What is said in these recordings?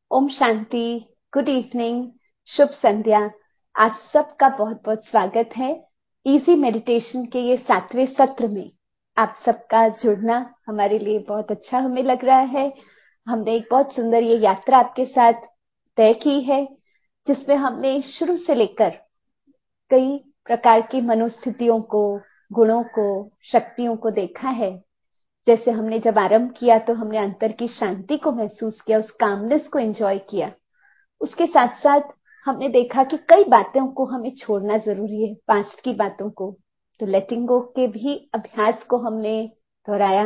Om Shanti. Good evening, शुभ संध्या। आज सबका बहुत बहुत स्वागत है इजी मेडिटेशन के ये 7वें सत्र में। आप सबका जुड़ना हमारे लिए बहुत अच्छा हमें लग रहा है। हमने एक बहुत सुंदर ये यात्रा आपके साथ तय की है, जिसमें हमने शुरू से लेकर कई प्रकार की मनोस्थितियों को, गुणों को, शक्तियों को देखा है। जैसे हमने जब आरंभ किया तो हमने अंतर की शांति को महसूस किया, उस कामनेस को एंजॉय किया। उसके साथ साथ हमने देखा कि कई बातों को हमें छोड़ना जरूरी है, पास्ट की बातों को। तो लेटिंग गो के भी अभ्यास को हमने दोहराया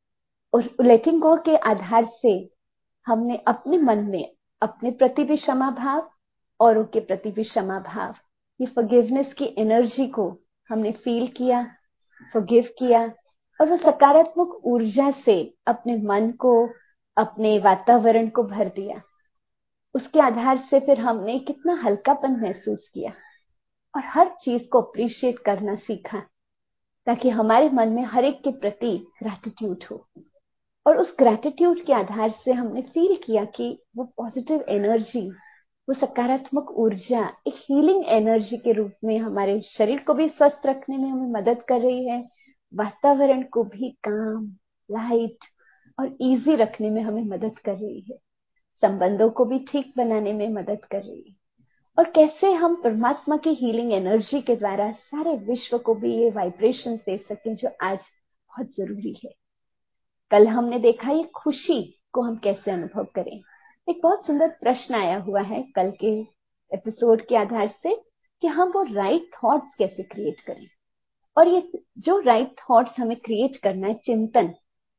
और लेटिंग गो के आधार से हमने अपने मन में अपने प्रति भी क्षमा भाव, औरों के प्रति भी क्षमा भाव, ये फॉरगिवनेस की एनर्जी को हमने फील किया, फॉरगिव किया और वो सकारात्मक ऊर्जा से अपने मन को, अपने वातावरण को भर दिया। उसके आधार से फिर हमने कितना हल्कापन महसूस किया और हर चीज को अप्रिशिएट करना सीखा, ताकि हमारे मन में हर एक के प्रति ग्रैटिट्यूड हो। और उस ग्रैटिट्यूड के आधार से हमने फील किया कि वो पॉजिटिव एनर्जी, वो सकारात्मक ऊर्जा एक हीलिंग एनर्जी के रूप में हमारे शरीर को भी स्वस्थ रखने में हमें मदद कर रही है, वातावरण को भी काम, लाइट और इजी रखने में हमें मदद कर रही है, संबंधों को भी ठीक बनाने में मदद कर रही है। और कैसे हम परमात्मा की हीलिंग एनर्जी के द्वारा सारे विश्व को भी ये वाइब्रेशन दे सकें जो आज बहुत जरूरी है। कल हमने देखा ये खुशी को हम कैसे अनुभव करें। एक बहुत सुंदर प्रश्न आया हुआ है कल के एपिसोड के आधार से कि हम वो राइट थॉट्स कैसे क्रिएट करें। और ये जो राइट थॉट्स हमें क्रिएट करना है, चिंतन,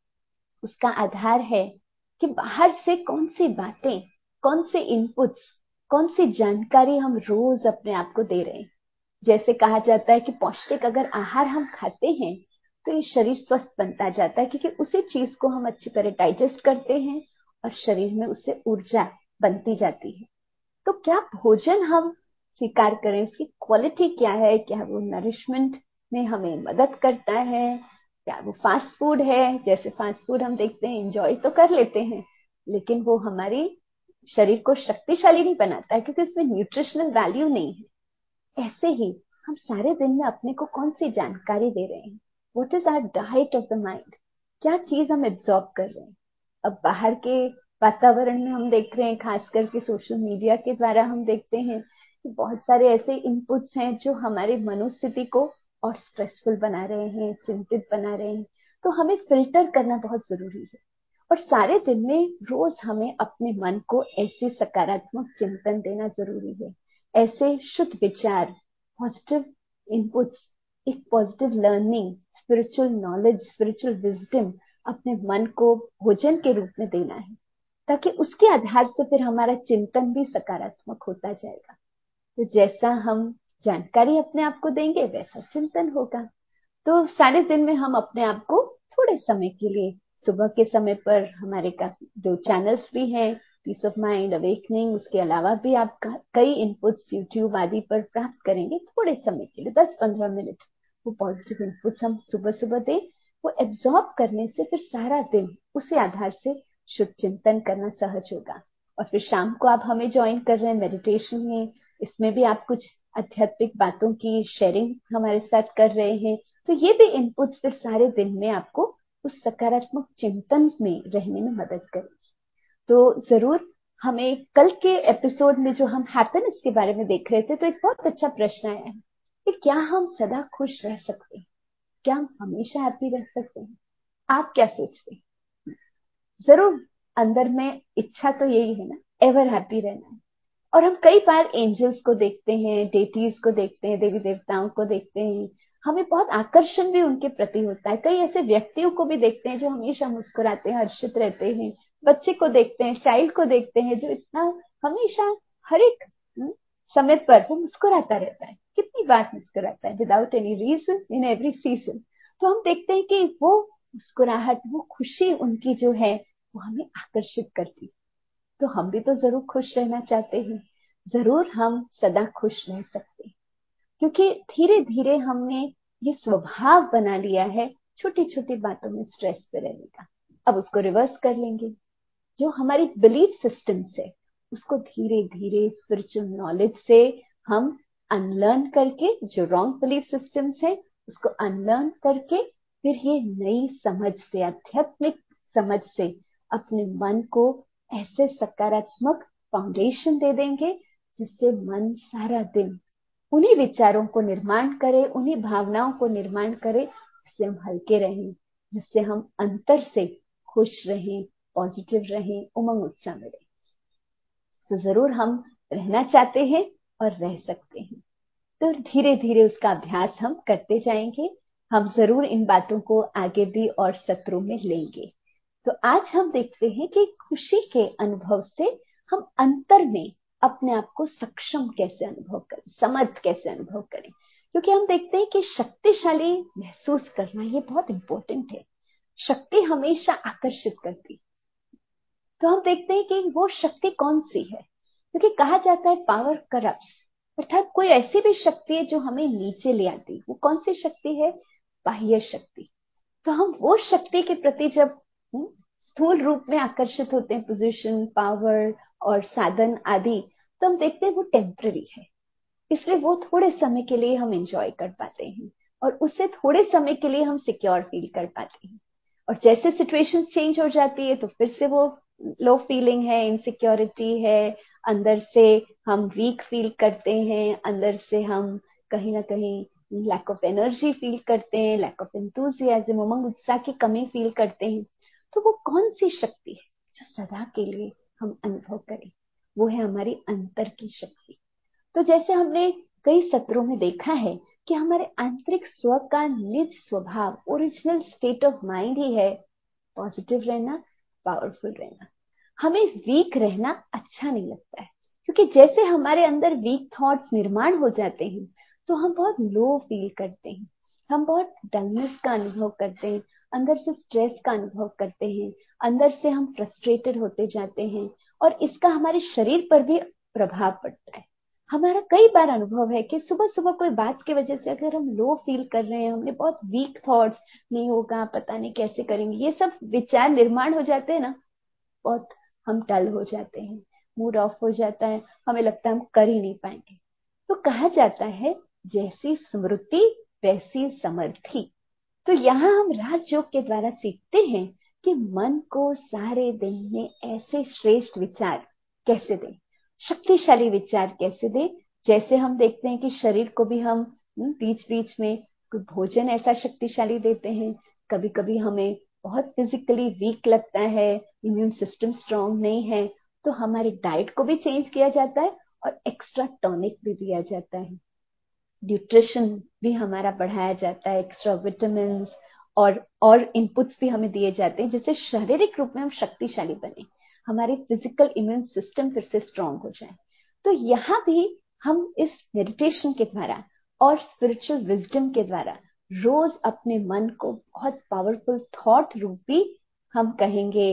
उसका आधार है कि बाहर से कौन सी बातें, कौन से इनपुट्स, कौन सी जानकारी हम रोज अपने आप को दे रहे हैं। जैसे कहा जाता है कि पौष्टिक अगर आहार हम खाते हैं तो ये शरीर स्वस्थ बनता जाता है, क्योंकि उसी चीज को हम अच्छी तरह डाइजेस्ट करते हैं और शरीर में उससे ऊर्जा बनती जाती है। तो क्या भोजन हम स्वीकार करें, उसकी क्वालिटी क्या है, क्या वो नरिशमेंट में हमें मदद करता है, क्या वो फास्ट फूड है। जैसे फास्ट फूड हम देखते हैं, एंजॉय तो कर लेते हैं, लेकिन वो हमारी शरीर को शक्तिशाली नहीं बनाता है, क्योंकि उसमें न्यूट्रिशनल वैल्यू नहीं है। ऐसे ही हम सारे दिन में अपने को कौन सी जानकारी दे रहे हैं, what is our diet of the mind, क्या चीज हम एब्जॉर्ब कर रहे हैं। अब बाहर के वातावरण में हम देख रहे हैं, खास करके सोशल मीडिया के द्वारा हम देखते हैं कि बहुत सारे ऐसे इनपुट्स हैं जो हमारे मनोस्थिति को और स्ट्रेसफुल बना रहे हैं, चिंतित बना रहे हैं। तो हमें फिल्टर करना बहुत जरूरी है। और सारे दिन में रोज हमें अपने मन को ऐसे सकारात्मक चिंतन देना जरूरी है, ऐसे शुद्ध विचार, पॉजिटिव इनपुट्स, एक positive learning, spiritual knowledge, spiritual wisdom अपने मन को भोजन के रूप में देना है, ताकि उसके आधार से फिर हमारा चिंतन भी सकारात्मक होता जाएगा। तो जैसा हम जानकारी अपने आप को देंगे वैसा चिंतन होगा। तो सारे दिन में हम अपने आप को थोड़े समय के लिए, सुबह के समय पर हमारे काफी 2 चैनल्स भी हैं, पीस ऑफ माइंड, अवेकनिंग, उसके अलावा भी आप कई इनपुट्स यूट्यूब आदि पर प्राप्त करेंगे। थोड़े समय के लिए 10-15 मिनट वो पॉजिटिव इनपुट्स हम सुबह सुबह दें, वो एब्जॉर्ब करने से फिर सारा दिन उसी आधार से शुद्ध चिंतन करना सहज होगा। और फिर शाम को आप हमें ज्वाइन कर रहे हैं मेडिटेशन में, इसमें भी आप कुछ आध्यात्मिक बातों की शेयरिंग हमारे साथ कर रहे हैं। तो ये भी इनपुट्स फिर सारे दिन में आपको उस सकारात्मक चिंतन में रहने में मदद करेगी। तो जरूर हमें कल के एपिसोड में जो हम हैप्पीनेस के बारे में देख रहे थे, तो एक बहुत अच्छा प्रश्न आया है कि क्या हम सदा खुश रह सकते हैं, क्या हम हमेशा हैप्पी रह सकते हैं। आप क्या सोचते हैं? जरूर अंदर में इच्छा तो यही है ना, एवर हैप्पी रहना है। और हम कई बार एंजल्स को देखते हैं, डेटीज को देखते हैं, देवी देवताओं को देखते हैं, हमें बहुत आकर्षण भी उनके प्रति होता है। कई ऐसे व्यक्तियों को भी देखते हैं जो हमेशा मुस्कुराते हैं, हर्षित रहते हैं। बच्चे को देखते हैं, चाइल्ड को देखते हैं जो इतना हमेशा हर एक समय पर वो मुस्कुराता रहता है। कितनी बार मुस्कुराता है, without any reason, in every season. तो हम देखते हैं कि वो मुस्कुराहट, वो खुशी उनकी जो है, वो हमें आकर्षित करती है। तो हम भी तो जरूर खुश रहना चाहते हैं, जरूर हम सदा खुश रह सकते हैं, क्योंकि धीरे धीरे हमने ये स्वभाव बना लिया है छोटी छोटी बातों में स्ट्रेस पे रहने का। अब उसको रिवर्स कर लेंगे। जो हमारी बिलीफ सिस्टम्स है उसको धीरे धीरे स्पिरिचुअल नॉलेज से हम अनलर्न करके, जो रॉन्ग बिलीफ सिस्टम्स है उसको अनलर्न करके, फिर ये नई समझ से, आध्यात्मिक समझ से अपने मन को ऐसे सकारात्मक फाउंडेशन दे देंगे जिससे मन सारा दिन उन्हीं विचारों को निर्माण करे, उन्हीं भावनाओं को निर्माण करे जिससे हम हल्के रहें, जिससे हम अंतर से खुश रहें, पॉजिटिव रहें, उमंग उत्साह में रहें। तो जरूर हम रहना चाहते हैं और रह सकते हैं। तो धीरे धीरे उसका अभ्यास हम करते जाएंगे। हम जरूर इन बातों को आगे भी और सत्रों में लेंगे। तो आज हम देखते हैं कि खुशी के अनुभव से हम अंतर में अपने आप को सक्षम कैसे अनुभव करें, समर्थ कैसे अनुभव करें। क्योंकि हम देखते हैं कि शक्तिशाली महसूस करना ये बहुत इंपॉर्टेंट है। शक्ति हमेशा आकर्षित करती। तो हम देखते हैं कि वो शक्ति कौन सी है, क्योंकि कहा जाता है पावर करप्ट्स, अर्थात कोई ऐसी भी शक्ति है जो हमें नीचे ले आती। वो कौन सी शक्ति है? बाह्य शक्ति। तो हम वो शक्ति के प्रति जब स्थूल रूप में आकर्षित होते हैं, पोजीशन, पावर और साधन आदि, तो हम देखते हैं वो टेम्पररी है। इसलिए वो थोड़े समय के लिए हम एंजॉय कर पाते हैं और उससे थोड़े समय के लिए हम सिक्योर फील कर पाते हैं। और जैसे सिचुएशन चेंज हो जाती है तो फिर से वो लो फीलिंग है, इनसिक्योरिटी है, अंदर से हम वीक फील करते हैं, अंदर से हम कहीं ना कहीं लैक ऑफ एनर्जी फील करते हैं, लैक ऑफ एंथुसियाज्म, उमंग उत्साह की कमी फील करते हैं। तो वो कौन सी शक्ति है जो सदा के लिए हम अनुभव करें? वो है हमारी अंतर की शक्ति। तो जैसे हमने कई सत्रों में देखा है कि हमारे आंतरिक स्व का निज स्वभाव, ओरिजिनल स्टेट ऑफ माइंड ही है पॉजिटिव रहना, पावरफुल रहना। हमें वीक रहना अच्छा नहीं लगता है, क्योंकि जैसे हमारे अंदर वीक थॉट्स निर्माण हो जाते हैं तो हम बहुत लो फील करते हैं, हम बहुत डलनेस का अनुभव करते हैं, अंदर से स्ट्रेस का अनुभव करते हैं, अंदर से हम फ्रस्ट्रेटेड होते जाते हैं और इसका हमारे शरीर पर भी प्रभाव पड़ता है। हमारा कई बार अनुभव है कि सुबह सुबह कोई बात की वजह से अगर हम लो फील कर रहे हैं, हमने बहुत वीक थॉट्स, नहीं होगा, पता नहीं कैसे करेंगे, ये सब विचार निर्माण हो जाते हैं ना, बहुत हम डल हो जाते हैं, मूड ऑफ हो जाता है, हमें लगता है हम कर ही नहीं पाएंगे। तो कहा जाता है जैसी स्मृति वैसी समर्थी। तो यहाँ हम राजयोग के द्वारा सीखते हैं कि मन को सारे दिन में ऐसे श्रेष्ठ विचार कैसे दें, शक्तिशाली विचार कैसे दें। जैसे हम देखते हैं कि शरीर को भी हम बीच बीच में कोई भोजन ऐसा शक्तिशाली देते हैं, कभी कभी हमें बहुत फिजिकली वीक लगता है, इम्यून सिस्टम स्ट्रांग नहीं है, तो हमारे डाइट को भी चेंज किया जाता है और एक्स्ट्रा टॉनिक भी दिया जाता है, न्यूट्रिशन भी हमारा बढ़ाया जाता है, एक्स्ट्रा विटामिन और इनपुट्स भी हमें दिए जाते हैं जिससे शारीरिक रूप में हम शक्तिशाली बने, हमारे फिजिकल इम्यून सिस्टम फिर से स्ट्रांग हो जाए। तो यहाँ भी हम इस मेडिटेशन के द्वारा और स्पिरिचुअल विजडम के द्वारा रोज अपने मन को बहुत पावरफुल थॉट रूपी, हम कहेंगे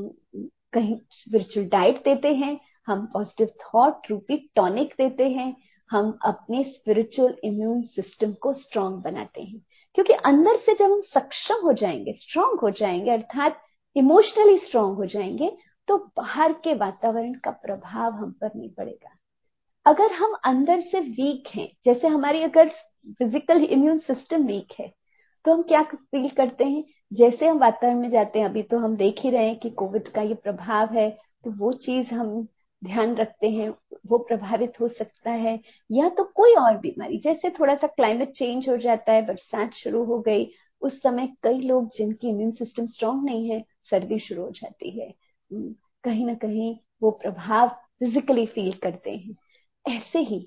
कहीं स्पिरिचुअल डाइट देते हैं, हम पॉजिटिव थॉट रूपी टॉनिक देते हैं, हम अपने स्पिरिचुअल इम्यून सिस्टम को स्ट्रांग बनाते हैं। क्योंकि अंदर से जब हम सक्षम हो जाएंगे, स्ट्रांग हो जाएंगे, अर्थात इमोशनली स्ट्रांग हो जाएंगे, तो बाहर के वातावरण का प्रभाव हम पर नहीं पड़ेगा। अगर हम अंदर से वीक हैं, जैसे हमारी अगर फिजिकल इम्यून सिस्टम वीक है, तो हम क्या फील करते हैं? जैसे हम वातावरण में जाते हैं, अभी तो हम देख ही रहे हैं कि कोविड का ये प्रभाव है, तो वो चीज हम ध्यान रखते हैं, वो प्रभावित हो सकता है। या तो कोई और बीमारी, जैसे थोड़ा सा क्लाइमेट चेंज हो जाता है, बरसात शुरू हो गई, उस समय कई लोग जिनकी इम्यून सिस्टम स्ट्रांग नहीं है, सर्दी शुरू हो जाती है, कहीं ना कहीं वो प्रभाव फिजिकली फील करते हैं। ऐसे ही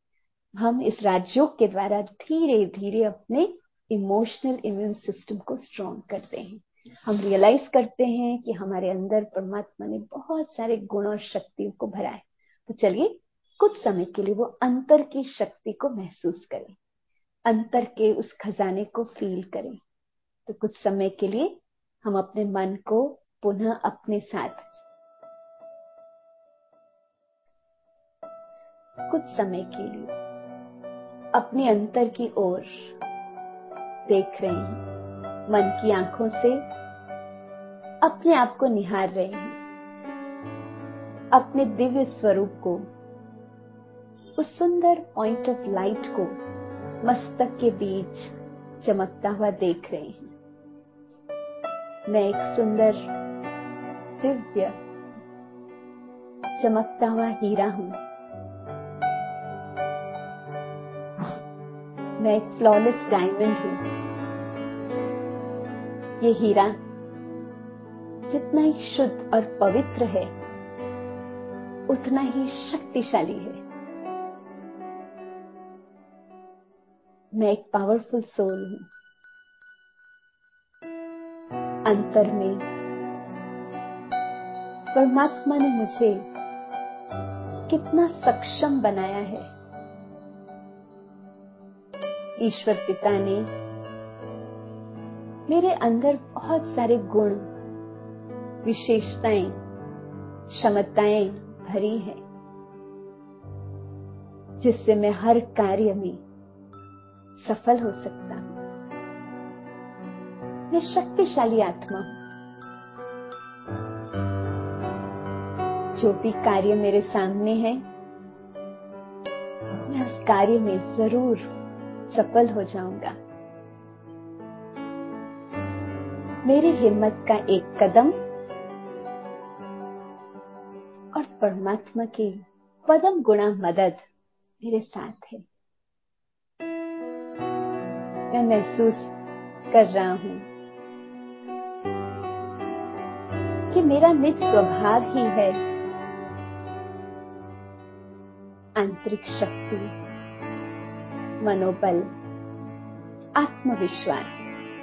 हम इस राजयोग के द्वारा धीरे धीरे अपने इमोशनल इम्यून सिस्टम को स्ट्रांग करते हैं। हम रियलाइज करते हैं कि हमारे अंदर परमात्मा ने बहुत सारे गुण और शक्तियों को भरा है। तो चलिए कुछ समय के लिए वो अंतर की शक्ति को महसूस करें, अंतर के उस खजाने को फील करें। तो कुछ समय के लिए हम अपने मन को पुनः अपने साथ कुछ समय के लिए अपने अंतर की ओर देख रहे हैं, मन की आंखों से अपने आप को निहार रहे हैं। अपने दिव्य स्वरूप को, उस सुंदर पॉइंट ऑफ लाइट को मस्तक के बीच चमकता हुआ देख रहे हैं। मैं एक सुंदर दिव्य चमकता हुआ हीरा हूं। मैं एक फ्लॉलेस डायमंड हूं। ये हीरा जितना ही शुद्ध और पवित्र है, उतना ही शक्तिशाली है। मैं एक पावरफुल सोल हूं। अंतर में परमात्मा ने मुझे कितना सक्षम बनाया है। ईश्वर पिता ने मेरे अंदर बहुत सारे गुण, विशेषताएं, क्षमताएं भरी है, जिससे मैं हर कार्य में सफल हो सकता हूं। मैं शक्तिशाली आत्मा हूं। जो भी कार्य मेरे सामने है, मैं उस कार्य में जरूर सफल हो जाऊंगा। मेरी हिम्मत का एक कदम और परमात्मा की पदम गुणा मदद मेरे साथ है। मैं महसूस कर रहा हूं कि मेरा निज स्वभाव ही है आंतरिक शक्ति, मनोबल, आत्मविश्वास।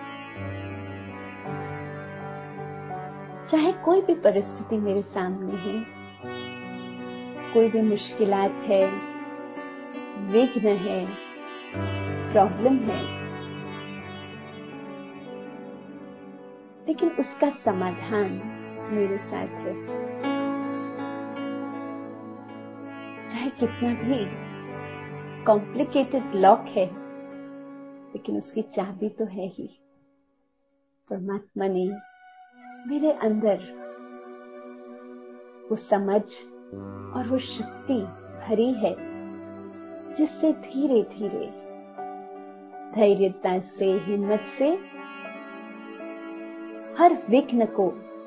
चाहे कोई भी परिस्थिति मेरे सामने है, कोई भी मुश्किलात है, विघ्न है, प्रॉब्लम है, लेकिन उसका समाधान मेरे साथ है। चाहे कितना भी कॉम्प्लिकेटेड लॉक है, लेकिन उसकी चाबी तो है ही। परमात्मा ने मेरे अंदर वो समझ और वो शक्ति भरी है, जिससे धीरे धीरे धैर्यता से, हिम्मत से हर विघ्न को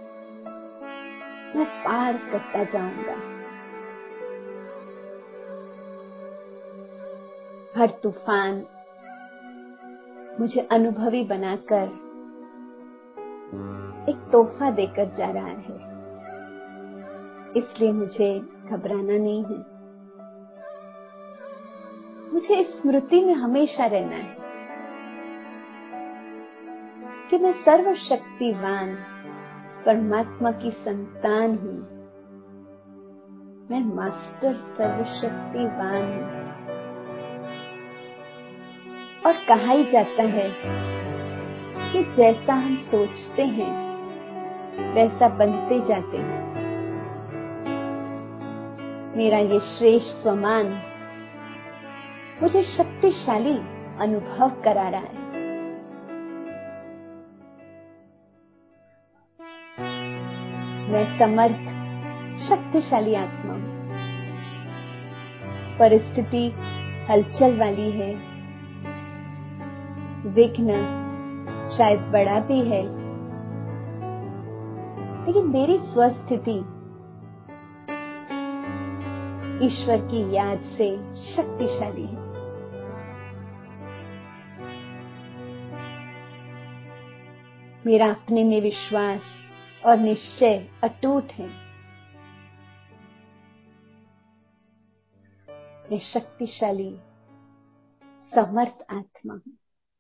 मैं पार करता जाऊंगा। हर तूफान मुझे अनुभवी बनाकर एक तोहफा देकर जा रहा है, इसलिए मुझे घबराना नहीं है। मुझे इस स्मृति में हमेशा रहना है कि मैं सर्वशक्तिवान परमात्मा की संतान हूं। मैं मास्टर सर्वशक्तिवान हूं। और कहा ही जाता है कि जैसा हम सोचते हैं वैसा बनते जाते हैं। मेरा ये श्रेष्ठ स्वमान मुझे शक्तिशाली अनुभव करा रहा है। मैं समर्थ, शक्तिशाली आत्मा हूं। परिस्थिति हलचल वाली है, विघ्न शायद बड़ा भी है, लेकिन मेरी स्वस्थिति ईश्वर की याद से शक्तिशाली है। मेरा अपने में विश्वास और निश्चय अटूट है। मैं शक्तिशाली, समर्थ आत्मा हूं।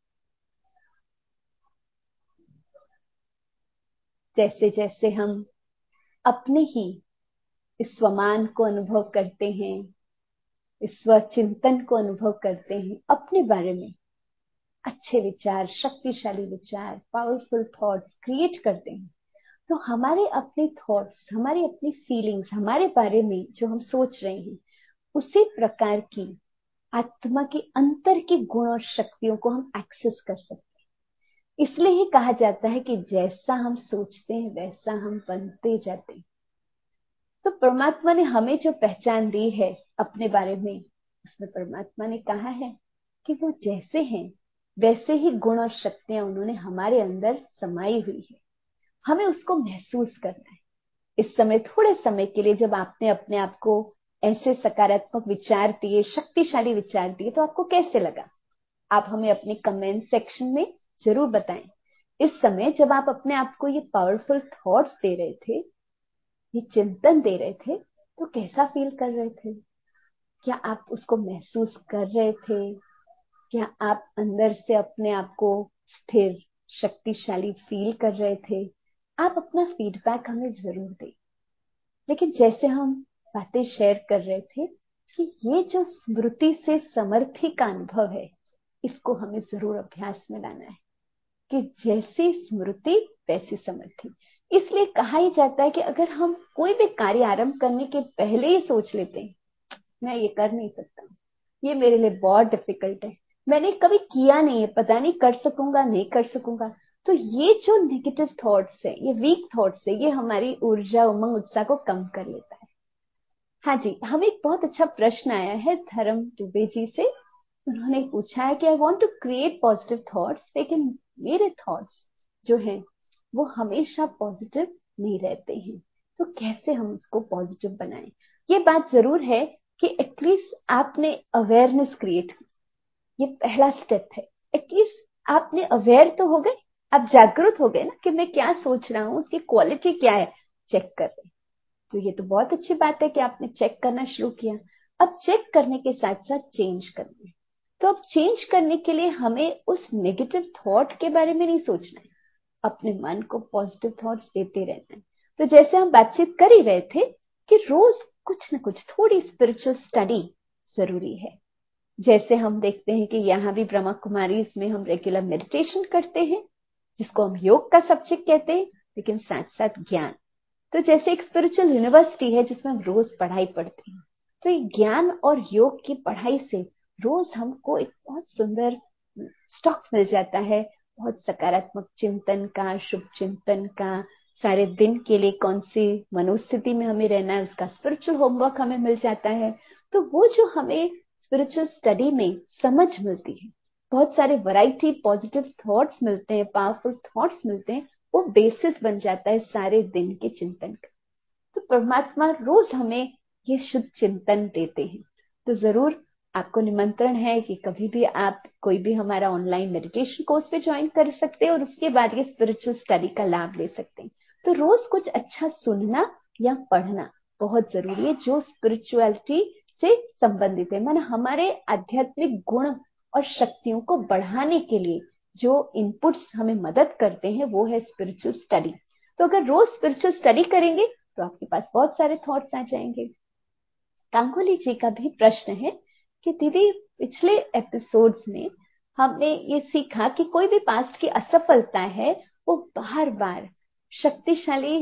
जैसे जैसे हम अपने ही इस स्वमान को अनुभव करते हैं, इस स्वचिंतन को अनुभव करते हैं, अपने बारे में अच्छे विचार, शक्तिशाली विचार, पावरफुल थॉट्स क्रिएट करते हैं, तो हमारे अपने थॉट्स, हमारी अपनी फीलिंग्स, हमारे बारे में जो हम सोच रहे हैं, उसी प्रकार की आत्मा के अंतर के गुण और शक्तियों को हम एक्सेस कर सकते हैं। इसलिए ही कहा जाता है कि जैसा हम सोचते हैं वैसा हम बनते जाते हैं। तो परमात्मा ने हमें जो पहचान दी है अपने बारे में, उसमें परमात्मा ने कहा है कि वो जैसे हैं वैसे ही गुण और शक्तियां उन्होंने हमारे अंदर समाई हुई है। हमें उसको महसूस करना है। इस समय थोड़े समय के लिए जब आपने अपने आप को ऐसे सकारात्मक विचार दिए, शक्तिशाली विचार दिए, तो आपको कैसे लगा? आप हमें अपने कमेंट सेक्शन में जरूर बताएं। इस समय जब आप अपने आप को ये पावरफुल थॉट्स दे रहे थे, ये चिंतन दे रहे थे, तो कैसा फील कर रहे थे? क्या आप उसको महसूस कर रहे थे? क्या आप अंदर से अपने आप को स्थिर, शक्तिशाली फील कर रहे थे? आप अपना फीडबैक हमें जरूर दें। लेकिन जैसे हम बातें शेयर कर रहे थे कि ये जो स्मृति से समर्थी का अनुभव है, इसको हमें जरूर अभ्यास में लाना है कि जैसी स्मृति वैसी समर्थी। इसलिए कहा ही जाता है कि अगर हम कोई भी कार्य आरंभ करने के पहले ही सोच लेते हैं, मैं ये कर नहीं सकता, ये मेरे लिए बहुत डिफिकल्ट है, मैंने कभी किया नहीं है, पता नहीं कर सकूंगा नहीं कर सकूंगा, तो ये जो नेगेटिव थॉट्स है, ये वीक थॉट्स है, ये हमारी ऊर्जा, उमंग, उत्साह को कम कर लेता है। हाँ जी, हमें एक बहुत अच्छा प्रश्न आया है धर्म दुबे जी से। उन्होंने पूछा है कि I want to create positive thoughts, लेकिन मेरे थॉट्स जो हैं वो हमेशा पॉजिटिव नहीं रहते हैं, तो कैसे हम उसको पॉजिटिव बनाएं? ये बात जरूर है कि एटलीस्ट आपने अवेयरनेस क्रिएट, ये पहला स्टेप है। एटलीस्ट आपने अवेयर तो हो गए, आप जागरूक हो गए ना कि मैं क्या सोच रहा हूँ, उसकी क्वालिटी क्या है, चेक कर रहे। तो ये तो बहुत अच्छी बात है कि आपने चेक करना शुरू किया। अब चेक करने के साथ साथ चेंज करना है। तो अब चेंज करने के लिए हमें उस नेगेटिव थॉट के बारे में नहीं सोचना है, अपने मन को पॉजिटिव थॉट्स देते रहना है। तो जैसे हम बातचीत कर ही रहे थे कि रोज कुछ न कुछ थोड़ी स्पिरिचुअल स्टडी जरूरी है। जैसे हम देखते हैं कि यहाँ भी ब्रह्मा कुमारी में हम रेगुलर मेडिटेशन करते हैं, जिसको हम योग का सब्जेक्ट कहते हैं, लेकिन साथ साथ ज्ञान। तो जैसे एक स्पिरिचुअल यूनिवर्सिटी है जिसमें हम रोज पढ़ाई पढ़ते हैं, तो ये ज्ञान और योग की पढ़ाई से रोज हमको एक बहुत सुंदर स्टॉक मिल जाता है, बहुत सकारात्मक चिंतन का, शुभ चिंतन का, सारे दिन के लिए कौन सी मनोस्थिति में हमें रहना है उसका स्पिरिचुअल होमवर्क हमें मिल जाता है। तो वो जो हमें स्पिरिचुअल स्टडी में समझ मिलती है, बहुत सारे वैरायटी पॉजिटिव थॉट्स मिलते हैं, पावरफुल थॉट्स मिलते हैं, वो बेसिस बन जाता है सारे दिन के चिंतन का। तो परमात्मा रोज हमें ये शुद्ध चिंतन देते हैं। तो जरूर आपको निमंत्रण है कि कभी भी आप कोई भी हमारा ऑनलाइन मेडिटेशन कोर्स पे ज्वाइन कर सकते हैं और उसके बाद ये स्पिरिचुअल स्टडी का लाभ ले सकते हैं। तो रोज कुछ अच्छा सुनना या पढ़ना बहुत जरूरी है जो स्पिरिचुअलिटी से संबंधित है। माना हमारे आध्यात्मिक गुण और शक्तियों को बढ़ाने के लिए जो इनपुट्स हमें मदद करते हैं वो है स्पिरिचुअल स्टडी। तो अगर रोज स्पिरिचुअल स्टडी करेंगे तो आपके पास बहुत सारे थॉट्स आ जाएंगे। गांगुली जी का भी प्रश्न है कि दीदी, पिछले एपिसोड्स में हमने ये सीखा कि कोई भी पास्ट की असफलता है वो बार बार शक्तिशाली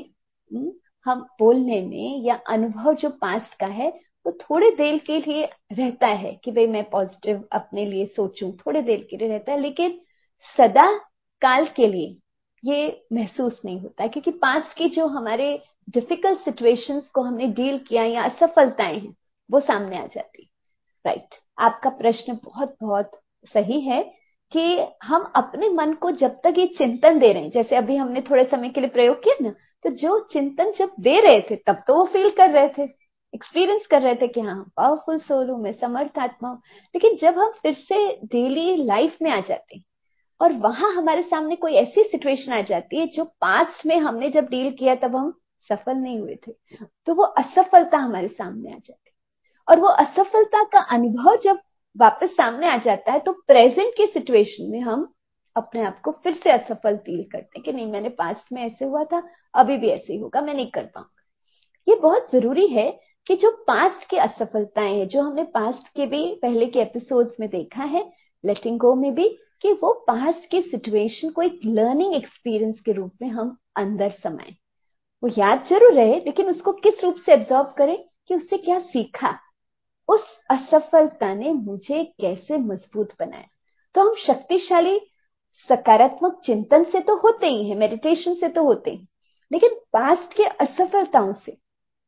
हम बोलने में या अनुभव जो पास्ट का है वो थोड़े देर के लिए रहता है कि भाई मैं पॉजिटिव अपने लिए सोचूं, थोड़े देर के लिए रहता है, लेकिन सदा काल के लिए ये महसूस नहीं होता है, क्योंकि पास्ट की जो हमारे डिफिकल्ट सिचुएशंस को हमने डील किया या असफलताएं हैं वो सामने आ जाती। राइट, आपका प्रश्न बहुत बहुत सही है कि हम अपने मन को जब तक ये चिंतन दे रहे हैं, जैसे अभी हमने थोड़े समय के लिए प्रयोग किया ना, तो जो चिंतन जब दे रहे थे तब तो वो फील कर रहे थे, एक्सपीरियंस कर रहे थे कि हाँ पावरफुल सोल हूं मैं, समर्थ आत्मा हूं। लेकिन जब हम फिर से डेली लाइफ में आ जाते हैं और वहां हमारे सामने कोई ऐसी सिचुएशन आ जाती है जो पास्ट में हमने जब डील किया तब हम सफल नहीं हुए थे, तो वो असफलता हमारे सामने आ जाती है। और वो असफलता का अनुभव जब वापस सामने आ जाता है तो प्रेजेंट की सिचुएशन में हम अपने आप को फिर से असफल फील करते हैं कि नहीं, मैंने पास्ट में ऐसे हुआ था, अभी भी ऐसे ही होगा, मैं नहीं कर पाऊंगा। ये बहुत जरूरी है कि जो पास्ट की असफलताएं हैं, जो हमने पास्ट के भी पहले के एपिसोड्स में देखा है, लेटिंग गो में भी, कि वो पास्ट की सिचुएशन को एक लर्निंग एक्सपीरियंस के रूप में हम अंदर समाएं। वो याद जरूर रहे, लेकिन उसको किस रूप से एब्जॉर्ब करें कि उससे क्या सीखा, उस असफलता ने मुझे कैसे मजबूत बनाया। तो हम शक्तिशाली सकारात्मक चिंतन से तो होते ही हैं, मेडिटेशन से तो होते ही, लेकिन पास्ट के असफलताओं से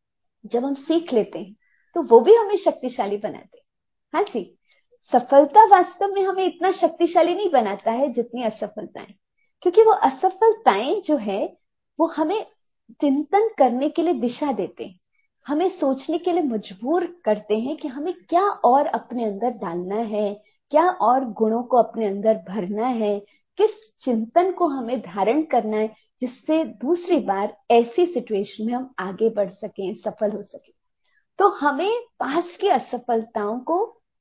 जब हम सीख लेते हैं तो वो भी हमें शक्तिशाली बनाते हैं। हाँ जी, सफलता वास्तव में हमें इतना शक्तिशाली नहीं बनाता है जितनी असफलताएं, क्योंकि वो असफलताएं जो है वो हमें चिंतन करने के लिए दिशा देते हैं, हमें सोचने के लिए मजबूर करते हैं कि हमें क्या और अपने अंदर डालना है, क्या और गुणों को अपने अंदर भरना है, किस चिंतन को हमें धारण करना है, जिससे दूसरी बार ऐसी सिचुएशन में हम आगे बढ़ सकें, सफल हो सकें। तो हमें पास की असफलताओं को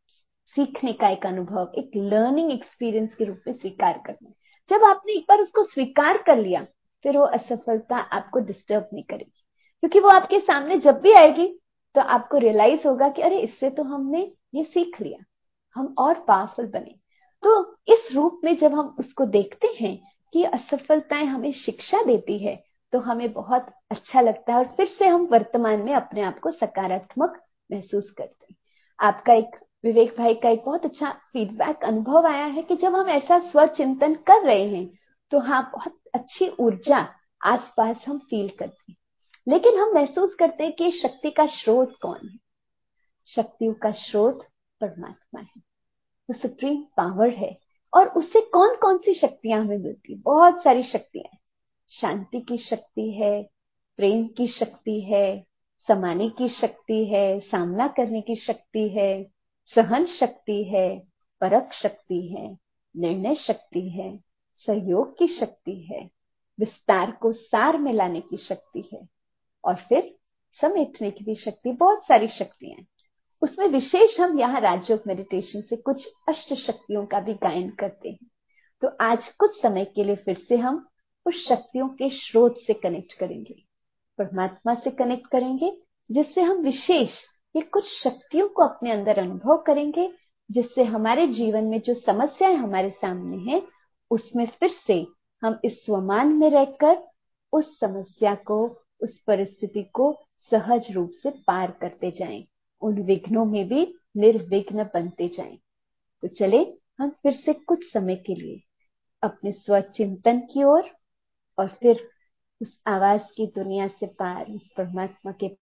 सीखने का एक अनुभव, एक लर्निंग एक्सपीरियंस के रूप में स्वीकार करना है। जब आपने एक बार उसको स्वीकार कर लिया, फिर वो असफलता आपको डिस्टर्ब नहीं करेगी, क्योंकि वो आपके सामने जब भी आएगी तो आपको रियलाइज होगा कि अरे इससे तो हमने ये सीख लिया, हम और पावरफुल बने। तो इस रूप में जब हम उसको देखते हैं कि असफलताएं हमें शिक्षा देती है, तो हमें बहुत अच्छा लगता है और फिर से हम वर्तमान में अपने आप को सकारात्मक महसूस करते हैं। आपका एक विवेक भाई का एक बहुत अच्छा फीडबैक अनुभव आया है कि जब हम ऐसा स्वचिंतन कर रहे हैं तो हाँ, बहुत अच्छी ऊर्जा आसपास हम फील करते हैं। लेकिन हम महसूस करते हैं कि शक्ति का स्रोत कौन है? शक्तियों का स्रोत परमात्मा है, वो सुप्रीम पावर है। और उससे कौन कौन सी शक्तियां हमें मिलती? बहुत सारी शक्तियां। शांति की शक्ति है, प्रेम की शक्ति है, समाने की शक्ति है, सामना करने की शक्ति है, सहन शक्ति है, परख शक्ति है, निर्णय शक्ति है, सहयोग की शक्ति है, विस्तार को सार में लाने की शक्ति है, और फिर समेटने की भी शक्ति। बहुत सारी शक्तियां हैं। उसमें विशेष हम यहाँ राजयोग मेडिटेशन से कुछ अष्ट शक्तियों का भी गायन करते हैं। तो आज कुछ समय के लिए फिर से हम उस शक्तियों के स्रोत से कनेक्ट करेंगे, परमात्मा से कनेक्ट करेंगे, जिससे हम विशेष ये कुछ शक्तियों को अपने अंदर अनुभव करेंगे, जिससे हमारे जीवन में जो समस्याएं हमारे सामने हैं उसमें फिर से हम इस स्वमान में रहकर उस समस्या को, उस परिस्थिति को सहज रूप से पार करते जाएं, उन विघ्नों में भी निर्विघ्न बनते जाएं। तो चले हम फिर से कुछ समय के लिए अपने स्वचिंतन की ओर, और फिर उस आवाज की दुनिया से पार उस परमात्मा के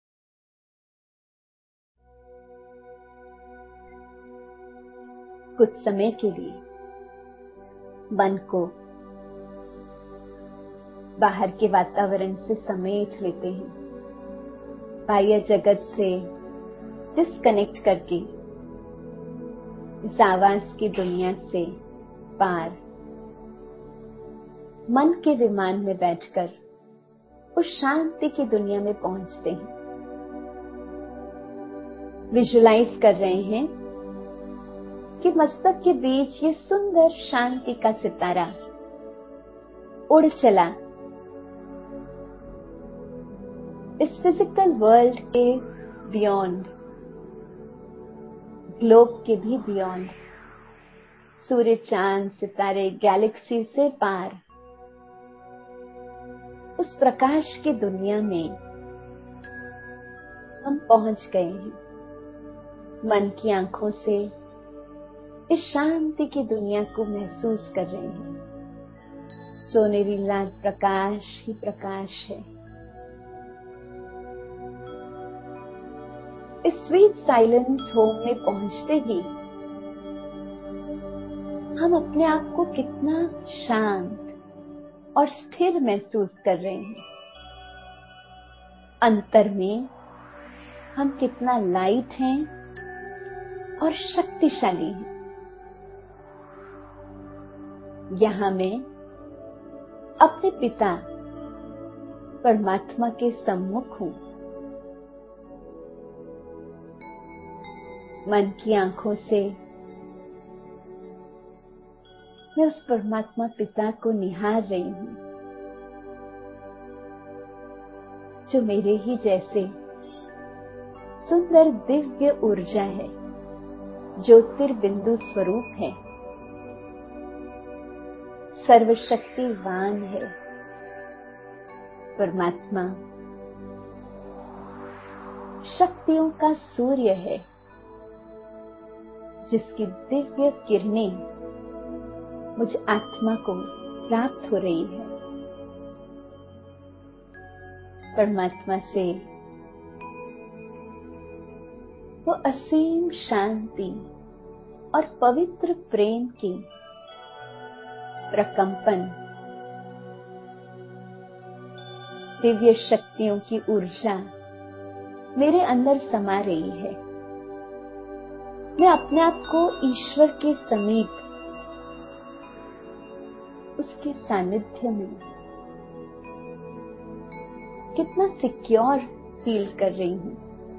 कुछ समय के लिए मन को बाहर के वातावरण से समेट लेते हैं, बाह्य जगत से डिस्कनेक्ट करके इस आवाज की दुनिया से पार मन के विमान में बैठकर उस शांति की दुनिया में पहुंचते हैं। विजुलाइज कर रहे हैं कि मस्तक के बीच ये सुंदर शांति का सितारा उड़ चला इस फिजिकल वर्ल्ड के बियॉन्ड, ग्लोब के भी बियॉन्ड, सूर्य, चांद, सितारे, गैलेक्सी से पार उस प्रकाश की दुनिया में हम पहुंच गए हैं। मन की आंखों से इस शांति की दुनिया को महसूस कर रहे हैं। सोनेरी लाल प्रकाश ही प्रकाश है। इस स्वीट साइलेंस होम में पहुंचते ही हम अपने आप को कितना शांत और स्थिर महसूस कर रहे हैं। अंतर में हम कितना लाइट हैं और शक्तिशाली हैं। यहां मैं अपने पिता परमात्मा के सम्मुख हूं। मन की आंखों से मैं उस परमात्मा पिता को निहार रही हूं, जो मेरे ही जैसे सुंदर दिव्य ऊर्जा है, ज्योतिर्बिंदु स्वरूप है, सर्वशक्तिवान है। परमात्मा शक्तियों का सूर्य है, जिसकी दिव्य किरणें मुझ आत्मा को प्राप्त हो रही है। परमात्मा से वो असीम शांति और पवित्र प्रेम की प्रकंपन, दिव्य शक्तियों की ऊर्जा मेरे अंदर समा रही है। मैं अपने आप को ईश्वर के समीप, उसके सानिध्य में कितना सिक्योर फील कर रही हूं।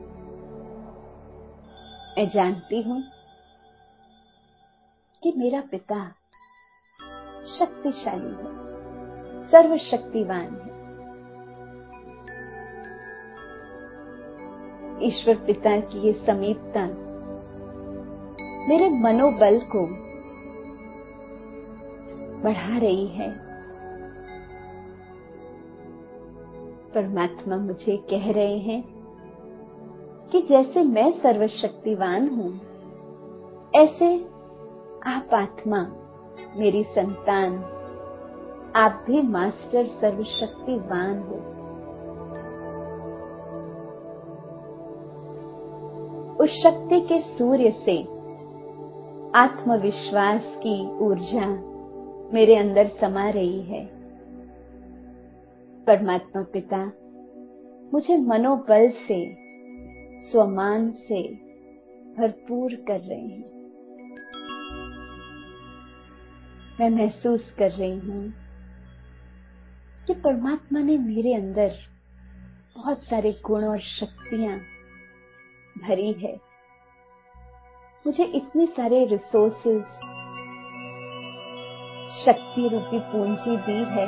मैं जानती हूं कि मेरा पिता शक्तिशाली है, सर्वशक्तिवान है। ईश्वर पिता की ये समीपता मेरे मनोबल को बढ़ा रही है। परमात्मा मुझे कह रहे हैं कि जैसे मैं सर्वशक्तिवान हूं, ऐसे आप आत्मा, मेरी संतान, आप भी मास्टर सर्वशक्तिवान हो। उस शक्ति के सूर्य से आत्मविश्वास की ऊर्जा मेरे अंदर समा रही है। परमात्मा पिता मुझे मनोबल से, स्वमान से भरपूर कर रहे हैं। मैं महसूस कर रही हूं कि परमात्मा ने मेरे अंदर बहुत सारे गुण और शक्तियां भरी है। मुझे इतने सारे रिसोर्सेस, शक्ति रूपी पूंजी दी है,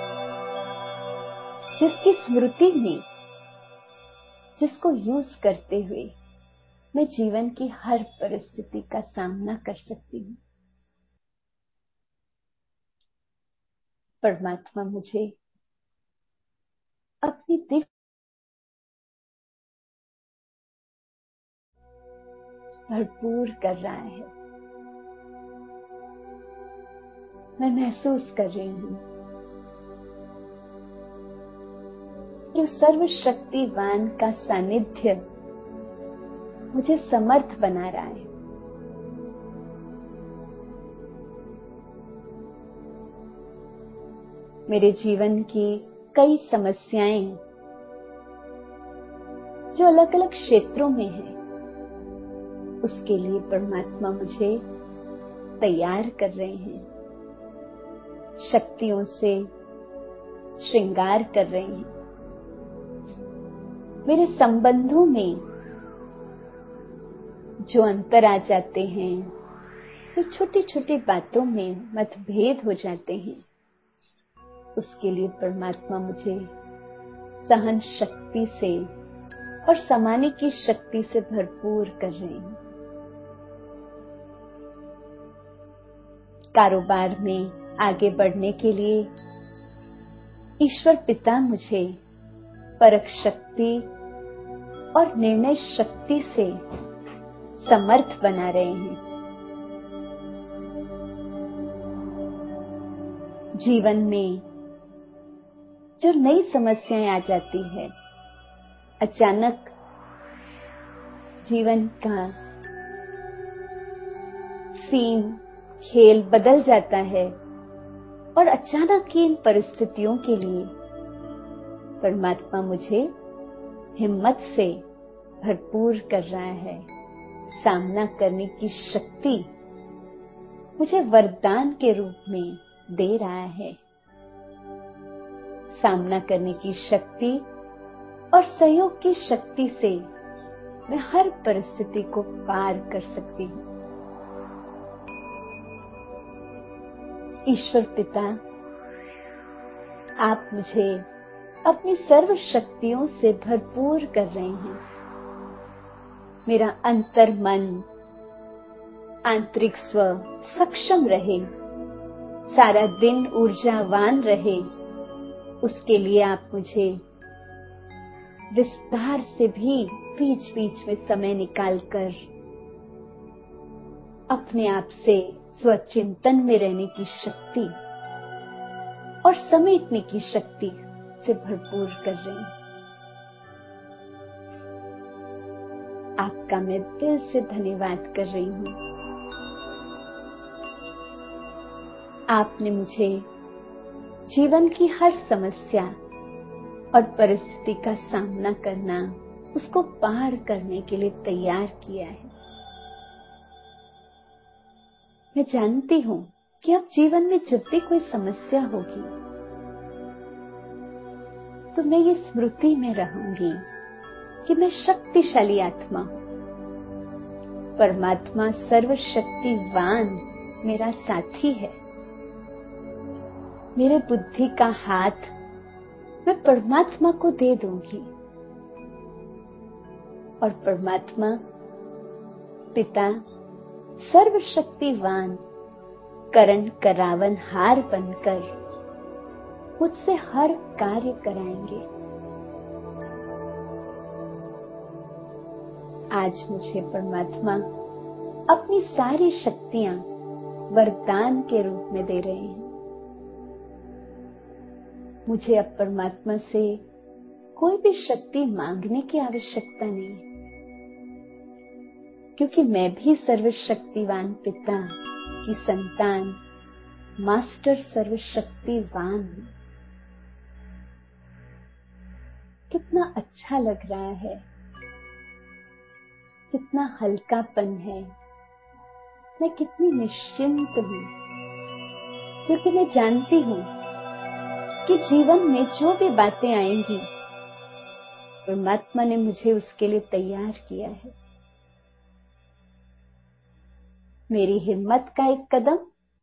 जिसकी स्मृति में, जिसको यूज करते हुए मैं जीवन की हर परिस्थिति का सामना कर सकती हूँ। परमात्मा मुझे अपनी दिव्य भरपूर कर रहा है। मैं महसूस कर रही हूं कि सर्वशक्तिवान का सानिध्य मुझे समर्थ बना रहा है। मेरे जीवन की कई समस्याएं जो अलग अलग क्षेत्रों में हैं, उसके लिए परमात्मा मुझे तैयार कर रहे हैं, शक्तियों से श्रृंगार कर रहे हैं। मेरे संबंधों में जो अंतर आ जाते हैं, जो छोटी छोटी बातों में मतभेद हो जाते हैं, उसके लिए परमात्मा मुझे सहन शक्ति से और समाने की शक्ति से भरपूर कर रहे हैं। कारोबार में आगे बढ़ने के लिए ईश्वर पिता मुझे परख शक्ति और निर्णय शक्ति से समर्थ बना रहे हैं। जीवन में जो नई समस्याएं आ जाती है, अचानक जीवन का सीन, खेल बदल जाता है और अचानक की इन परिस्थितियों के लिए परमात्मा मुझे हिम्मत से भरपूर कर रहा है। सामना करने की शक्ति मुझे वरदान के रूप में दे रहा है। सामना करने की शक्ति और सहयोग की शक्ति से मैं हर परिस्थिति को पार कर सकती हूँ। ईश्वर पिता, आप मुझे अपनी सर्व शक्तियों से भरपूर कर रहे हैं। मेरा अंतर मन, आंतरिक स्व सक्षम रहे, सारा दिन ऊर्जावान रहे, उसके लिए आप मुझे विस्तार से भी बीच बीच में समय निकालकर अपने आप से स्वचिंतन में रहने की शक्ति और समेटने की शक्ति से भरपूर कर रहे हैं। आपका मैं दिल से धन्यवाद कर रही हूँ। आपने मुझे जीवन की हर समस्या और परिस्थिति का सामना करना, उसको पार करने के लिए तैयार किया है। मैं जानती हूँ कि अब जीवन में जब भी कोई समस्या होगी तो मैं ये स्मृति में रहूंगी कि मैं शक्तिशाली आत्मा हूँ। परमात्मा सर्वशक्तिवान मेरा साथी है। मेरे बुद्धि का हाथ मैं परमात्मा को दे दूंगी और परमात्मा पिता सर्वशक्तिवान करण करावन हार बनकर मुझसे हर कार्य कराएंगे। आज मुझे परमात्मा अपनी सारी शक्तियां वरदान के रूप में दे रहे हैं। मुझे अब परमात्मा से कोई भी शक्ति मांगने की आवश्यकता नहीं है, क्योंकि मैं भी सर्वशक्तिवान पिता की संतान, मास्टर सर्वशक्तिवान हूं। कितना अच्छा लग रहा है, कितना हल्कापन है, मैं कितनी निश्चिंत हूं, क्योंकि मैं जानती हूं कि जीवन में जो भी बातें आएंगी परमात्मा ने मुझे उसके लिए तैयार किया है। मेरी हिम्मत का एक कदम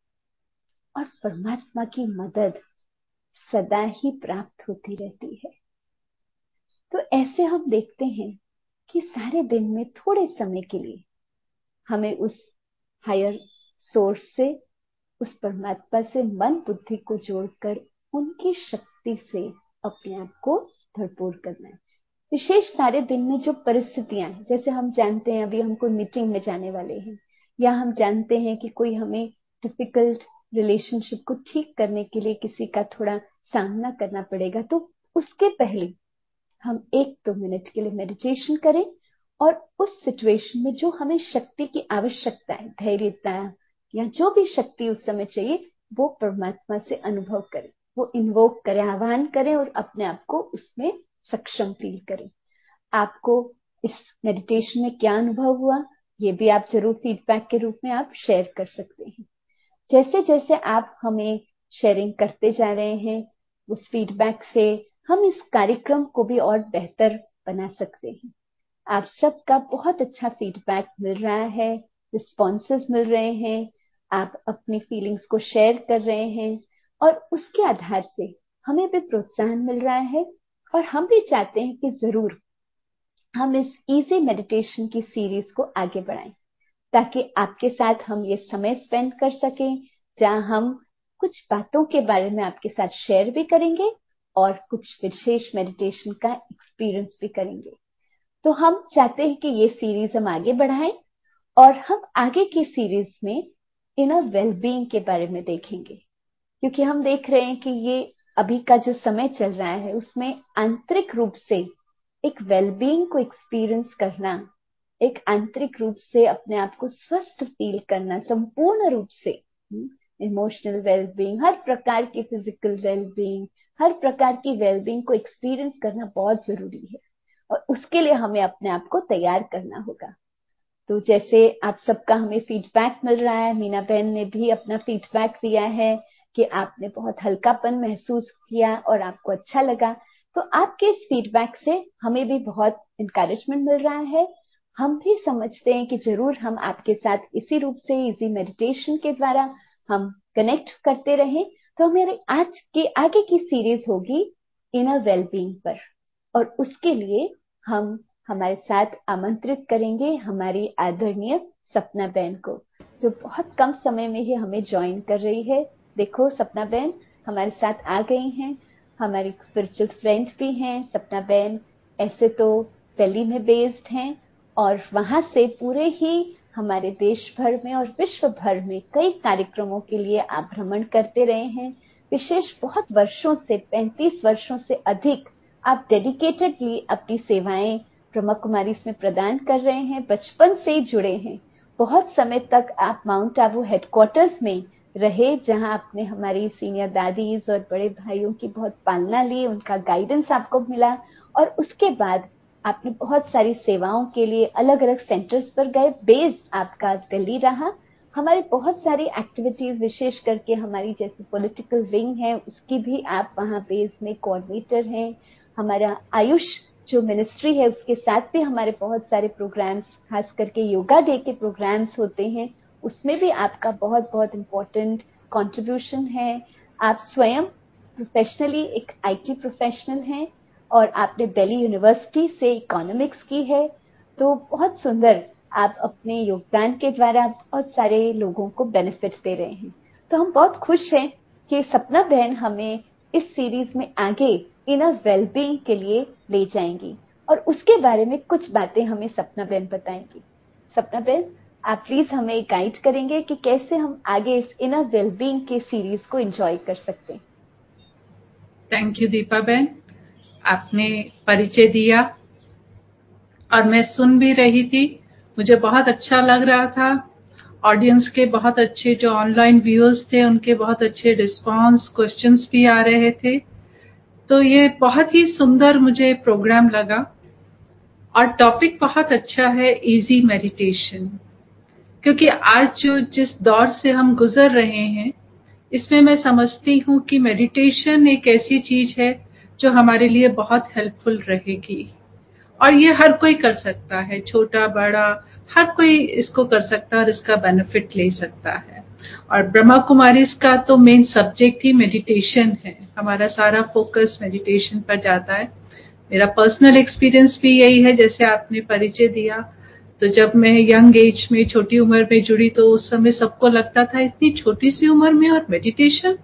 और परमात्मा की मदद सदा ही प्राप्त होती रहती है। तो ऐसे हम देखते हैं कि सारे दिन में थोड़े समय के लिए हमें उस हायर सोर्स से, उस परमात्मा से मन बुद्धि को जोड़कर उनकी शक्ति से अपने आप को भरपूर करना है। विशेष सारे दिन में जो परिस्थितियां हैं, जैसे हम जानते हैं अभी हम कोई मीटिंग में जाने वाले हैं, या हम जानते हैं कि कोई हमें डिफिकल्ट रिलेशनशिप को ठीक करने के लिए किसी का थोड़ा सामना करना पड़ेगा, तो उसके पहले हम 1-2 मिनट के लिए मेडिटेशन करें और उस सिचुएशन में जो हमें शक्ति की आवश्यकता है, धैर्यता या जो भी शक्ति उस समय चाहिए, वो परमात्मा से अनुभव करें, वो इन्वोक करें, आह्वान करें और अपने आप को उसमें सक्षम फील करें। आपको इस मेडिटेशन में क्या अनुभव हुआ, ये भी आप जरूर फीडबैक के रूप में आप शेयर कर सकते हैं। जैसे जैसे आप हमें शेयरिंग करते जा रहे हैं, उस फीडबैक से हम इस कार्यक्रम को भी और बेहतर बना सकते हैं। आप सबका बहुत अच्छा फीडबैक मिल रहा है, रिस्पॉन्सेज मिल रहे हैं, आप अपनी फीलिंग्स को शेयर कर रहे हैं और उसके आधार से हमें भी प्रोत्साहन मिल रहा है और हम भी चाहते हैं कि जरूर हम इस इजी मेडिटेशन की सीरीज को आगे बढ़ाएं, ताकि आपके साथ हम ये समय स्पेंड कर सकें, जहां हम कुछ बातों के बारे में आपके साथ शेयर भी करेंगे और कुछ विशेष मेडिटेशन का एक्सपीरियंस भी करेंगे। तो हम चाहते हैं कि ये सीरीज हम आगे बढ़ाएं और हम आगे की सीरीज में इनर वेलबींग के बारे में देखेंगे, क्योंकि हम देख रहे हैं कि ये अभी का जो समय चल रहा है उसमें आंतरिक रूप से एक वेलबींग को एक्सपीरियंस करना, एक आंतरिक रूप से अपने आप को स्वस्थ फील करना, संपूर्ण रूप से इमोशनल वेलबींग, हर प्रकार की फिजिकल वेलबींग, हर प्रकार की वेलबींग को एक्सपीरियंस करना बहुत जरूरी है और उसके लिए हमें अपने आप को तैयार करना होगा। तो जैसे आप सबका हमें फीडबैक मिल रहा है, मीना बहन ने भी अपना फीडबैक दिया है कि आपने बहुत हल्कापन महसूस किया और आपको अच्छा लगा, तो आपके इस फीडबैक से हमें भी बहुत इंकरेजमेंट मिल रहा है। हम भी समझते हैं कि जरूर हम आपके साथ इसी रूप से इजी मेडिटेशन के द्वारा हम कनेक्ट करते रहें। तो हमारे आज के आगे की सीरीज होगी इनर वेलबींग पर, और उसके लिए हम हमारे साथ आमंत्रित करेंगे हमारी आदरणीय सपना बहन को, जो बहुत कम समय में ही हमें ज्वाइन कर रही है। देखो सपना बहन हमारे साथ आ गई हैं, हमारी स्पिरिचुअल फ्रेंड भी हैं। सपना बहन ऐसे तो दिल्ली में बेस्ड हैं और वहां से पूरे ही हमारे देश भर में और विश्व भर में कई कार्यक्रमों के लिए आप भ्रमण करते रहे हैं। विशेष बहुत वर्षों से, 35 वर्षों से अधिक आप डेडिकेटेडली अपनी सेवाएं ब्रह्मा कुमारी इसमें प्रदान कर रहे हैं, बचपन से जुड़े हैं। बहुत समय तक आप माउंट आबू हेडक्वार्टर्स में रहे, जहां आपने हमारी सीनियर दादीज और बड़े भाइयों की बहुत पालना ली, उनका गाइडेंस आपको मिला, और उसके बाद आपने बहुत सारी सेवाओं के लिए अलग अलग सेंटर्स पर गए। बेस आपका दिल्ली रहा। हमारी बहुत सारी एक्टिविटीज, विशेष करके हमारी जैसे पॉलिटिकल विंग है, उसकी भी आप वहां बेस में कोऑर्डिनेटर हैं। हमारा आयुष जो मिनिस्ट्री है, उसके साथ भी हमारे बहुत सारे प्रोग्राम्स, खास करके योगा डे के प्रोग्राम्स होते हैं, उसमें भी आपका बहुत बहुत इम्पोर्टेंट कंट्रीब्यूशन है। आप स्वयं प्रोफेशनली एक आईटी प्रोफेशनल हैं और आपने दिल्ली यूनिवर्सिटी से इकोनॉमिक्स की है। तो बहुत सुंदर, आप अपने योगदान के द्वारा बहुत सारे लोगों को बेनिफिट्स दे रहे हैं। तो हम बहुत खुश हैं कि सपना बहन हमें इस सीरीज में आगे इनर वेलबींग के लिए ले जाएंगी, और उसके बारे में कुछ बातें हमें सपना बहन बताएंगी। सपना बहन, आप प्लीज हमें गाइड करेंगे कि कैसे हम आगे इस इनर वेलबींग के सीरीज को एंजॉय कर सकते हैं। थैंक यू दीपा बहन, आपने परिचय दिया और मैं सुन भी रही थी। मुझे बहुत अच्छा लग रहा था। ऑडियंस के बहुत अच्छे जो ऑनलाइन व्यूअर्स थे, उनके बहुत अच्छे रिस्पांस, क्वेश्चंस भी आ रहे थे। तो ये बहुत ही सुंदर मुझे प्रोग्राम लगा और टॉपिक बहुत अच्छा है, इजी मेडिटेशन। क्योंकि आज जो जिस दौर से हम गुजर रहे हैं, इसमें मैं समझती हूँ कि मेडिटेशन एक ऐसी चीज है जो हमारे लिए बहुत हेल्पफुल रहेगी। और ये हर कोई कर सकता है, छोटा बड़ा हर कोई इसको कर सकता है और इसका बेनिफिट ले सकता है। और ब्रह्मा कुमारी का तो मेन सब्जेक्ट ही मेडिटेशन है। हमारा सारा फोकस मेडिटेशन पर जाता है। मेरा पर्सनल एक्सपीरियंस भी यही है, जैसे आपने परिचय दिया। तो जब मैं यंग एज में, छोटी उम्र में जुड़ी, तो उस समय सबको लगता था इतनी छोटी सी उम्र में और मेडिटेशन,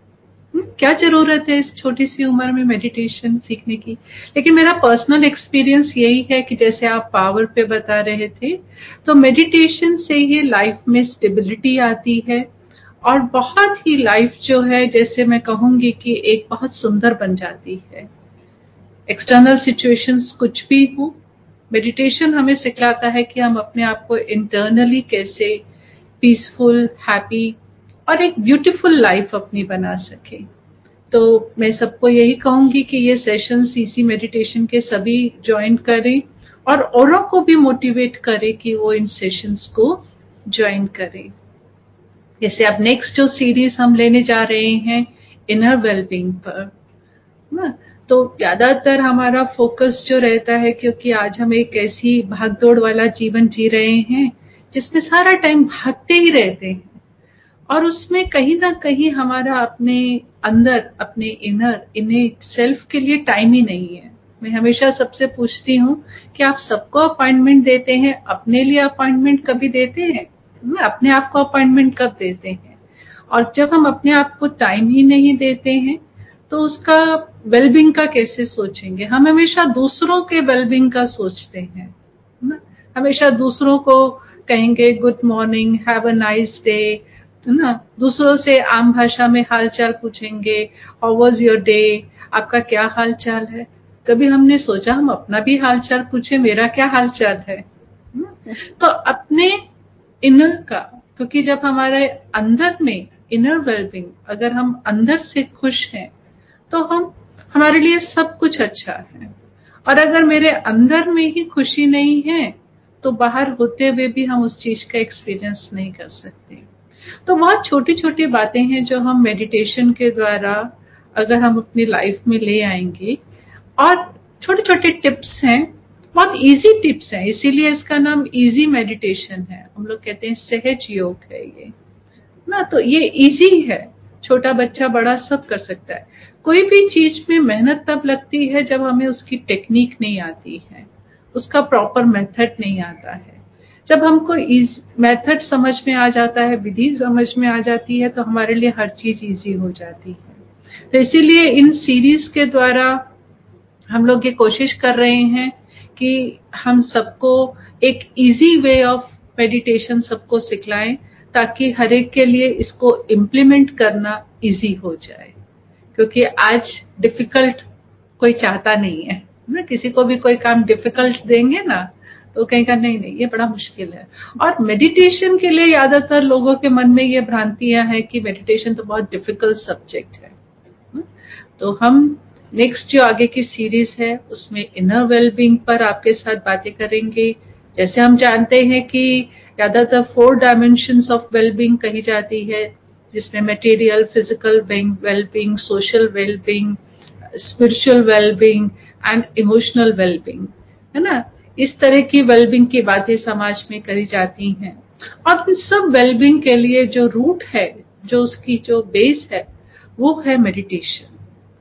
क्या जरूरत है इस छोटी सी उम्र में मेडिटेशन सीखने की। लेकिन मेरा पर्सनल एक्सपीरियंस यही है कि जैसे आप पावर पे बता रहे थे, तो मेडिटेशन से ही लाइफ में स्टेबिलिटी आती है और बहुत ही लाइफ जो है, जैसे मैं कहूंगी कि एक बहुत सुंदर बन जाती है। एक्सटर्नल सिचुएशंस कुछ भी हो, मेडिटेशन हमें सिखाता है कि हम अपने आप को इंटरनली कैसे पीसफुल, हैप्पी और एक ब्यूटीफुल लाइफ अपनी बना सके। तो मैं सबको यही कहूंगी कि ये सेशन सीसी मेडिटेशन के सभी ज्वाइन करें और औरों को भी मोटिवेट करें कि वो इन सेशंस को ज्वाइन करें। जैसे अब नेक्स्ट जो सीरीज हम लेने जा रहे हैं इनर वेलबींग पर ना, तो ज्यादातर हमारा फोकस जो रहता है, क्योंकि आज हम एक ऐसी भागदौड़ वाला जीवन जी रहे हैं जिसमें सारा टाइम भागते ही रहते हैं और उसमें कहीं ना कहीं हमारा अपने अंदर, अपने इनेट सेल्फ के लिए टाइम ही नहीं है। मैं हमेशा सबसे पूछती हूँ कि आप सबको अपॉइंटमेंट देते हैं, अपने लिए अपॉइंटमेंट कभी देते हैं? अपने आप को अपॉइंटमेंट कब देते हैं? और जब हम अपने आप को टाइम ही नहीं देते हैं, तो उसका वेलबींग का कैसे सोचेंगे? हम हमेशा दूसरों के वेलबींग का सोचते हैं ना, हमेशा दूसरों को कहेंगे good morning, have a nice day, ना, दूसरों से आम भाषा में हालचाल पूछेंगे, हाउ वाज योर डे, आपका क्या हालचाल है। कभी हमने सोचा हम अपना भी हालचाल पूछे, मेरा क्या हालचाल है? तो अपने इनर का, क्योंकि जब हमारे अंदर में इनर वेलबींग, अगर हम अंदर से खुश हैं तो हम, हमारे लिए सब कुछ अच्छा है। और अगर मेरे अंदर में ही खुशी नहीं है तो बाहर होते हुए भी हम उस चीज का एक्सपीरियंस नहीं कर सकते। तो बहुत छोटी छोटी बातें हैं जो हम मेडिटेशन के द्वारा अगर हम अपनी लाइफ में ले आएंगे, और छोटे छोटे टिप्स हैं, बहुत इजी टिप्स हैं, इसीलिए इसका नाम इजी मेडिटेशन है। हम लोग कहते हैं सहज योग है ये ना, तो ये इजी है, छोटा बच्चा बड़ा सब कर सकता है। कोई भी चीज में मेहनत तब लगती है जब हमें उसकी टेक्निक नहीं आती है, उसका प्रॉपर मेथड नहीं आता है। जब हमको मेथड समझ में आ जाता है, विधि समझ में आ जाती है, तो हमारे लिए हर चीज इजी हो जाती है। तो इसीलिए इन सीरीज के द्वारा हम लोग ये कोशिश कर रहे हैं कि हम सबको एक इजी वे ऑफ मेडिटेशन सबको सिखलाएं, ताकि हर एक के लिए इसको इम्प्लीमेंट करना इजी हो जाए। क्योंकि आज डिफिकल्ट कोई चाहता नहीं है, ना, किसी को भी कोई काम डिफिकल्ट देंगे ना तो कहेगा नहीं नहीं ये बड़ा मुश्किल है। और मेडिटेशन के लिए ज्यादातर लोगों के मन में ये भ्रांतियां हैं कि मेडिटेशन तो बहुत डिफिकल्ट सब्जेक्ट है। तो हम नेक्स्ट जो आगे की सीरीज है उसमें इनर वेलबींग पर आपके साथ बातें करेंगे। जैसे हम जानते हैं कि ज्यादातर 4 डायमेंशंस ऑफ वेलबींग कही जाती है, जिसमें material, physical wellbeing, social wellbeing, spiritual wellbeing and emotional wellbeing, है ना। इस तरह की वेलबींग की बातें समाज में करी जाती हैं। और इन सब वेलबींग के लिए जो रूट है, जो उसकी जो बेस है, वो है मेडिटेशन।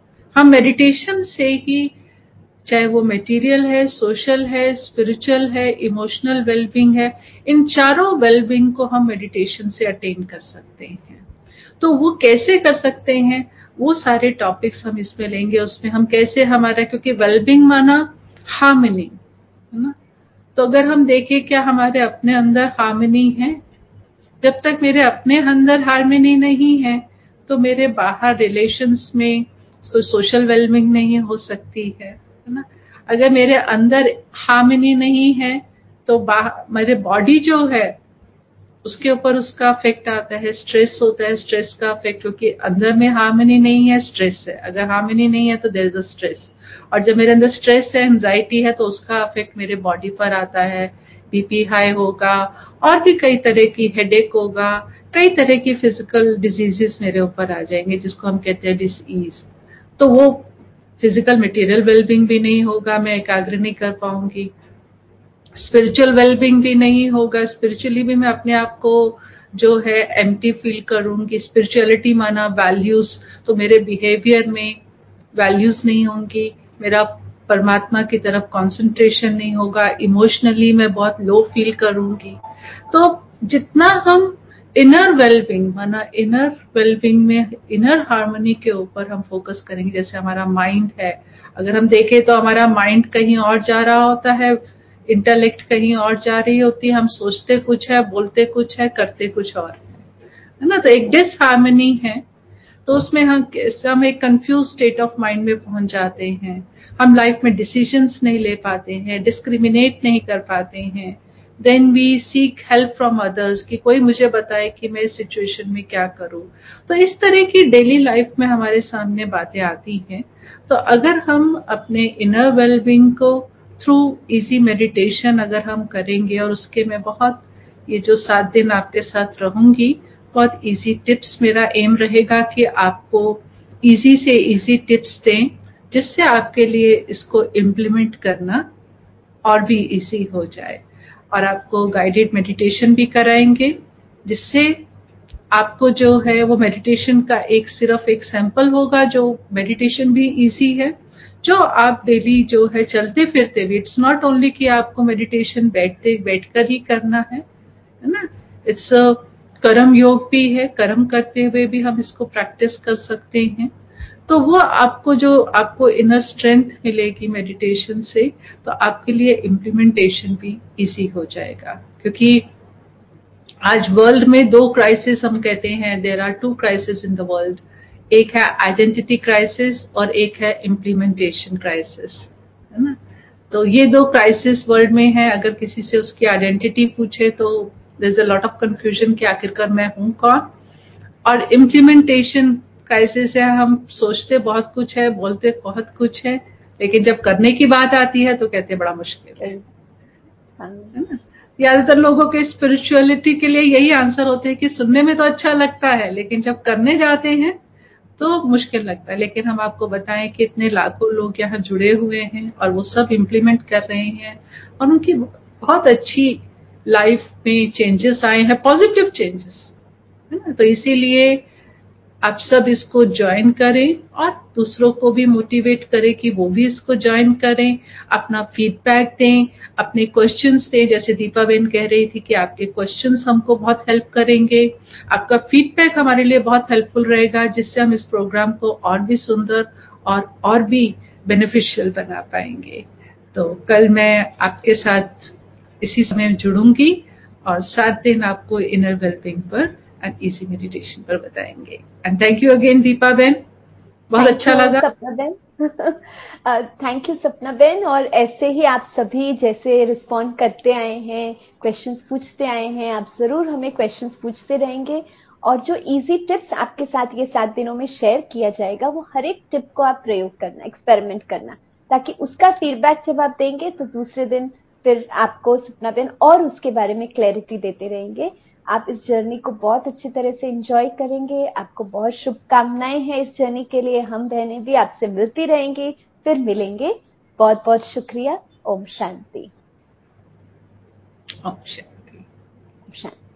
हम मेडिटेशन से ही, चाहे वो मटेरियल है, सोशल है, स्पिरिचुअल है, इमोशनल वेलबींग है, इन चारों वेलबींग को हम मेडिटेशन से अटेन कर सकते हैं। तो वो कैसे कर सकते हैं, वो सारे टॉपिक्स हम इसमें लेंगे। उसमें हम कैसे हमारा, क्योंकि वेलबींग माना हार्मनी, है ना। तो अगर हम देखें क्या हमारे अपने अंदर हार्मनी है, जब तक मेरे अपने अंदर हार्मनी नहीं है तो मेरे बाहर रिलेशंस में तो सोशल वेलबींग नहीं हो सकती है ना। अगर मेरे अंदर हार्मनी नहीं है तो मेरे बॉडी जो है उसके ऊपर उसका इफेक्ट आता है, स्ट्रेस होता है, स्ट्रेस का इफेक्ट, क्योंकि अंदर में हार्मनी नहीं है, स्ट्रेस है। अगर हार्मनी नहीं है तो देयर इज अ स्ट्रेस, और जब मेरे अंदर स्ट्रेस है, एंजाइटी है, तो उसका इफेक्ट मेरे बॉडी पर आता है। बीपी हाई होगा, और भी कई तरह की हेडेक होगा, कई तरह की फिजिकल डिजीजेस मेरे ऊपर आ जाएंगे, जिसको हम कहते हैं डिसईज। तो वो फिजिकल मटेरियल वेलबींग भी नहीं होगा, मैं एकाग्र नहीं कर पाऊंगी, स्पिरिचुअल वेलबींग भी नहीं होगा, स्पिरिचुअली भी मैं अपने आप को जो है एम्प्टी फील करूंगी। स्पिरिचुअलिटी माना वैल्यूज, तो मेरे बिहेवियर में वैल्यूज नहीं होंगी, मेरा परमात्मा की तरफ कंसंट्रेशन नहीं होगा, इमोशनली मैं बहुत लो फील करूंगी। तो जितना हम इनर वेलबींग माना, इनर वेलबींग में इनर हार्मनी के ऊपर हम फोकस करेंगे। जैसे हमारा माइंड है, अगर हम देखें तो हमारा माइंड कहीं और जा रहा होता है, इंटेलेक्ट कहीं और जा रही होती है, हम सोचते कुछ है, बोलते कुछ है, करते कुछ और है ना। तो एक डिसहार्मनी है, तो उसमें हम एक कंफ्यूज स्टेट ऑफ माइंड में पहुंच जाते हैं। हम लाइफ में डिसीजंस नहीं ले पाते हैं, डिस्क्रिमिनेट नहीं कर पाते हैं। Then we seek help from others, कि कोई मुझे बताए कि मैं इस सिचुएशन में क्या करूं। तो इस तरह की डेली लाइफ में हमारे सामने बातें आती हैं। तो अगर हम अपने इनर वेलबींग को थ्रू इजी मेडिटेशन अगर हम करेंगे, और उसके मैं बहुत, ये जो 7 दिन आपके साथ रहूंगी, बहुत इजी टिप्स, मेरा एम रहेगा कि आपको इजी से इजी टिप्स दें, जिससे आपके लिए इसको इम्प्लीमेंट करना और भी इजी हो जाए। और आपको गाइडेड मेडिटेशन भी कराएंगे, जिससे आपको जो है वो मेडिटेशन का सिर्फ एक सैंपल होगा, जो मेडिटेशन भी इजी है, जो आप डेली जो है चलते फिरते भी, इट्स नॉट ओनली कि आपको मेडिटेशन बैठकर ही करना है ना। इट्स कर्म योग भी है, कर्म करते हुए भी हम इसको प्रैक्टिस कर सकते हैं। तो वो आपको इनर स्ट्रेंथ मिलेगी मेडिटेशन से, तो आपके लिए इम्प्लीमेंटेशन भी इजी हो जाएगा। क्योंकि आज वर्ल्ड में 2 क्राइसिस हम कहते हैं, there are 2 crisis in the world. एक है आइडेंटिटी क्राइसिस और एक है इम्प्लीमेंटेशन क्राइसिस, है ना। तो ये 2 क्राइसिस वर्ल्ड में है। अगर किसी से उसकी आइडेंटिटी पूछे तो there is a lot of confusion कि आखिरकार मैं हूं कौन। और इम्प्लीमेंटेशन क्राइसिस है, हम सोचते बहुत कुछ है, बोलते बहुत कुछ है, लेकिन जब करने की बात आती है तो कहते बड़ा मुश्किल है ना। ज्यादातर लोगों के स्पिरिचुअलिटी के लिए यही आंसर होते हैं कि सुनने में तो अच्छा लगता है, लेकिन जब करने जाते हैं तो मुश्किल लगता है। लेकिन हम आपको बताएं कि इतने लाखों लोग यहाँ जुड़े हुए हैं और वो सब इम्प्लीमेंट कर रहे हैं, और उनकी बहुत अच्छी लाइफ में चेंजेस आए हैं, पॉजिटिव चेंजेस, है ना। तो इसीलिए आप सब इसको ज्वाइन करें और दूसरों को भी मोटिवेट करें कि वो भी इसको ज्वाइन करें, अपना फीडबैक दें, अपने क्वेश्चंस दें। जैसे दीपा बहन कह रही थी कि आपके क्वेश्चंस हमको बहुत हेल्प करेंगे, आपका फीडबैक हमारे लिए बहुत हेल्पफुल रहेगा, जिससे हम इस प्रोग्राम को और भी सुंदर और भी बेनिफिशियल बना पाएंगे। तो कल मैं आपके साथ इसी समय जुड़ूंगी और 7 दिन आपको इनर वेलबींग पर एंड इजी मेडिटेशन पर बताएंगे। And thank you again Deepa ben. बहुत अच्छा लगा। सपना बेन। Thank you Sapna ben. और ऐसे ही आप सभी जैसे रिस्पॉन्ड करते आए हैं, क्वेश्चंस पूछते आए हैं, आप जरूर हमें क्वेश्चंस पूछते रहेंगे। और जो इजी टिप्स आपके साथ ये 7 दिनों में शेयर किया जाएगा, वो हर एक टिप को आप प्रयोग करना, एक्सपेरिमेंट करना, ताकि उसका फीडबैक जब आप देंगे तो दूसरे दिन फिर आपको सपना बेन और उसके बारे में क्लैरिटी देते रहेंगे। आप इस जर्नी को बहुत अच्छी तरह से एंजॉय करेंगे। आपको बहुत शुभकामनाएं हैं इस जर्नी के लिए। हम बहनें भी आपसे मिलती रहेंगी, फिर मिलेंगे। बहुत बहुत शुक्रिया। ओम शांति। ओम शांति। ओम शांति।